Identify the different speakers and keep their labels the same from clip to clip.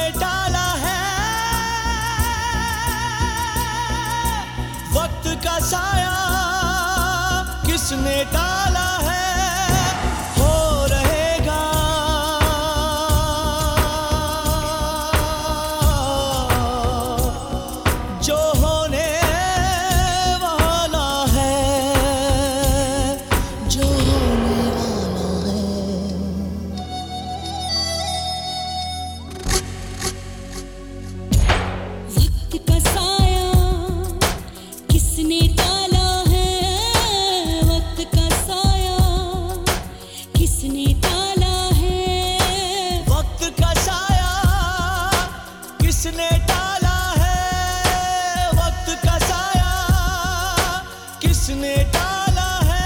Speaker 1: टाला है वक्त का साया, किसने टाला है हो रहेगा। जो होने वाला है, जो होने वाला है।
Speaker 2: वक्त का साया किसने टाला है, वक्त का साया किसने टाला है,
Speaker 1: वक्त का साया किसने टाला है, वक्त का साया किसने टाला है।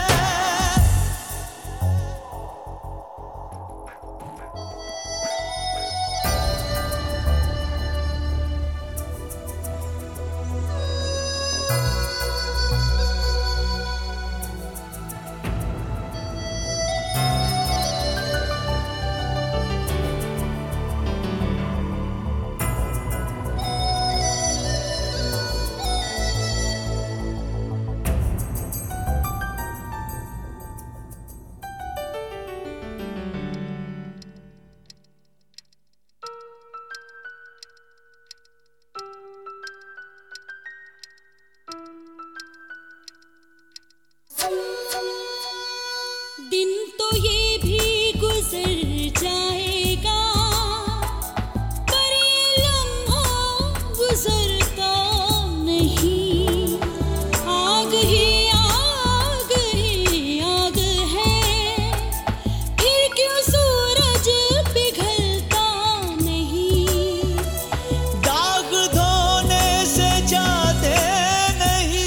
Speaker 2: दिन तो ये भी गुजर जाएगा, पर ये लम्हा गुजरता नहीं। आग ही आग ही आग है, फिर क्यों सूरज पिघलता नहीं।
Speaker 1: दाग धोने से जाते नहीं,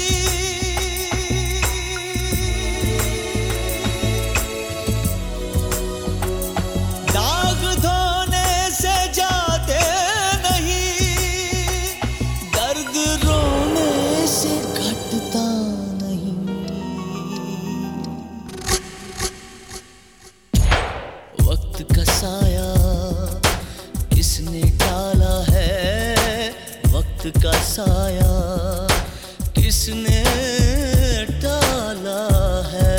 Speaker 1: दाग धोने से जाते नहीं, दर्द रोने से घटता नहीं। वक्त का साया किसने टाला है, वक्त का साया किसने टाला है।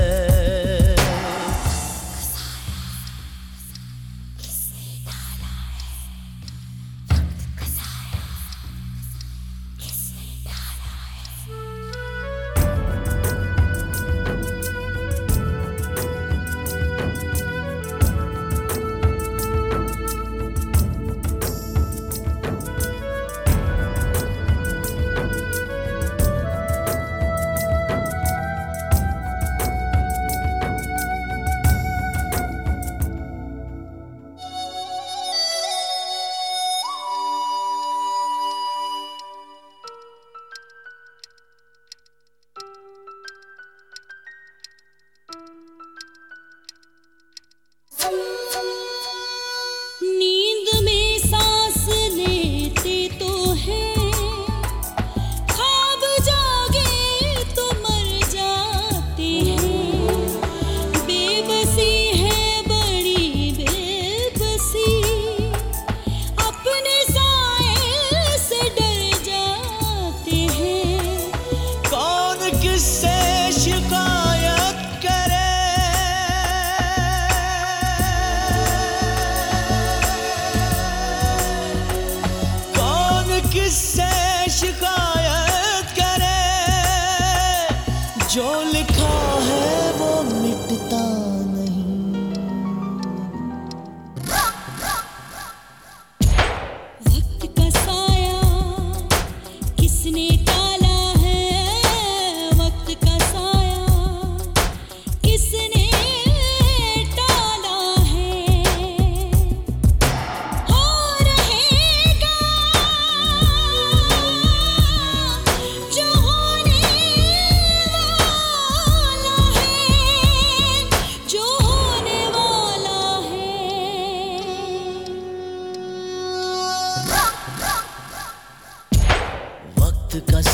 Speaker 2: नींद में सांस लेते तो हैं, ख्वाब जागे तो मर जाते हैं। बेबसी है बड़ी बेबसी, अपने साए से डर जाते हैं।
Speaker 1: कौन किससे शिकायत करे, किससे शिकायत करे। जो लिखा है वो मिटता नहीं।
Speaker 2: वक्त का साया किसने टाला है, वक्त का साया किसने टाला है हो रहेगा। जो होने वाला है, जो होने वाला है।
Speaker 1: वक्त का